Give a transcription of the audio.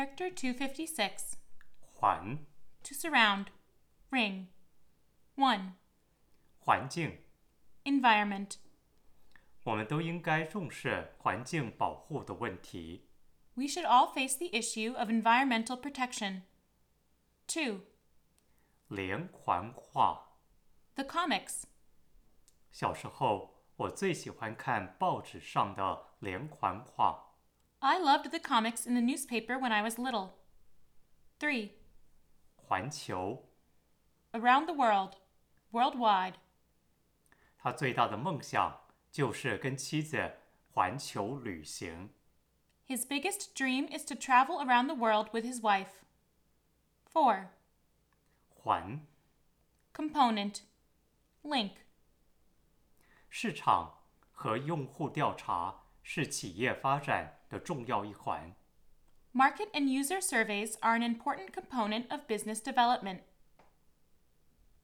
Character 256. 环 To surround. Ring. 1. 环境， Environment. 我们都应该重视环境保护的问题。 We should all face the issue of environmental protection. 2. 连环画， The comics. 小时候我最喜欢看报纸上的连环画。 I loved the comics in the newspaper when I was little. 3. 环球， Around the world. Worldwide. 他最大的梦想就是跟妻子环球旅行。 His biggest dream is to travel around the world with his wife. 4. 环 Component. Link. 市场和用户调查是企业发展的重要一环。 Market and user surveys are an important component of business development.